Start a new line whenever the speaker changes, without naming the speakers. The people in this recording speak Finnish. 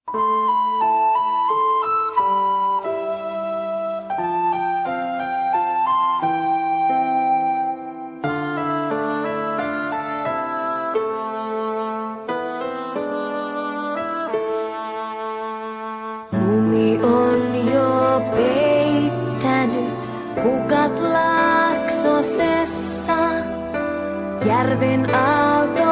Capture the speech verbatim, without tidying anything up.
Lumi on jo peittänyt kukat laaksosessa, järven aalto